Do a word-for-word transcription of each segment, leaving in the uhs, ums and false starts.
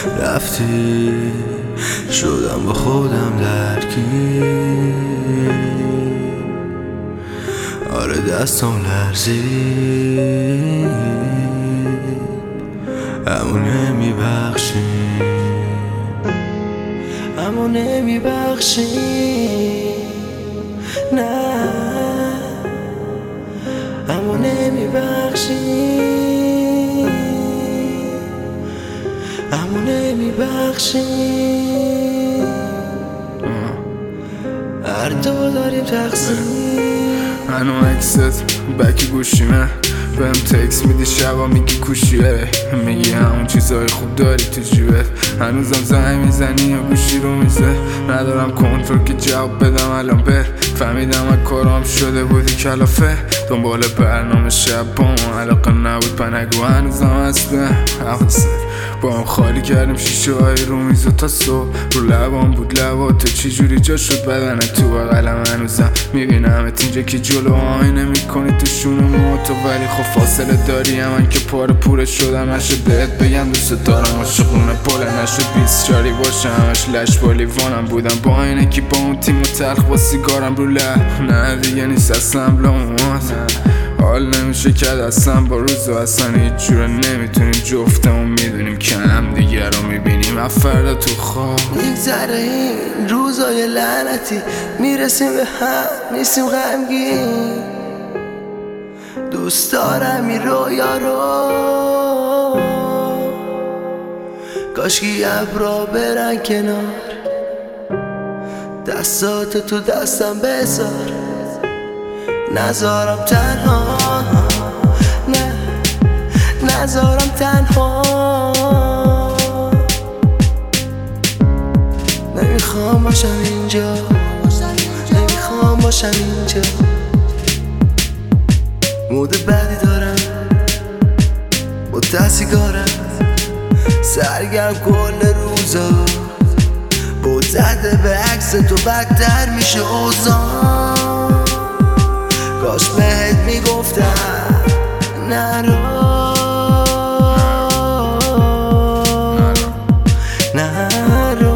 رفتی شدم با خودم درگیر. آره دستم لرزید اما نمیبخشی، اما نمیبخشی، نه اما نمیبخشی، اما نمیبخشی. هر دو داریم تقسیم. منو عکست بکی گوشیمه بهم تکس میدی شبا میگی کوشیه، میگی همون چیزای خوب داری تو جیبت. هنوزم زنگ میزنی یا گوشی رو میزه، ندارم کنترل که جواب بدم الان به. فهمیدم از کارام شده بودی کلافه، دنبال برنامه شب با ما علاقه نبود پنگو هنوزم هست به حواسه. با هم خالی کردیم شیشه های رو میز و تا صبح رو لبام بود لبات چی جوری جا شد بدنه تو بغلم. هنوزم میبینم اینجا که جلو آینه میکنی تو شونه مو تو، ولی خب فاصله داری من که پاره پوره شدم. نشد بهت بگم دوست دارم عاشقونه پله، نشد بیسچاری باشم همش لش با لیوانم بودم با اینه که با اون تیم و تلخ با سیگارم رو لح. نه دیگه نیست اصلا بلامومات حال نمیشه که دستم با روز و اصلا هیچ جوره نمیتونیم جفتمون میدونیم که هم دیگه رو میبینیم از فردا تو خواب. میگذره این روزای لعنتی میرسیم به هم نیستیم غمگین. دوست دارم این رویا رو کاشکی ابرا برن کنار، دستات تو دستم بذار نذارم تنها، نه نذارم تنها. نمیخوام باشم اینجا، نمیخوام باشم اینجا. مود بدی دارم با سیگارم سرگرم کل روزا، بود زده به عکس تو بدتر میشه اوضاع. کاش بهت میگفتم نرو نرو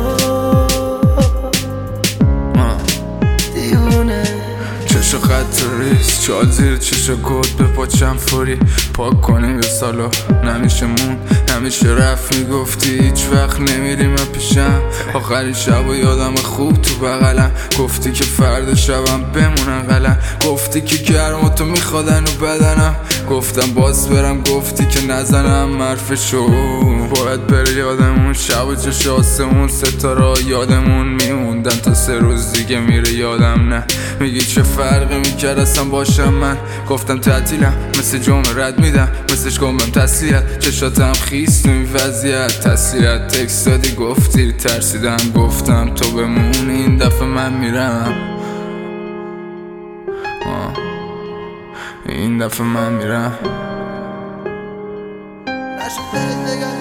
دیونه. چشو خط ریز چال زیر چشو گود به پاچم فوری پاک کنیم یه سالو نمیشه مون نمیشه رفت. میگفتی هیچ وقت نمیری من پیشم، آخرین شب و یادم خوب تو بغلم. گفتی که فردا شبم بمونن غلم، گفتی که گرم تو میخوادن و بدنم. گفتم باز برم گفتی که نزنم حرفشو. باید بره یادمون شب و چش آسمون ستاره یادمون میموندن تا سه روز دیگه میره یادم. نه میگی چه فرقی میکرد اصلا باشم من، گفتم تعطیلم مثل جمعه رد میدم مثلش گمم تسلیت. چشاتم خیست تو این وضعیت تسلیت تکس دادی گفتی ترسیدم گفتم تو بمونی این دفعه من میرم، این دفعه من میرم. نشد بهت بگم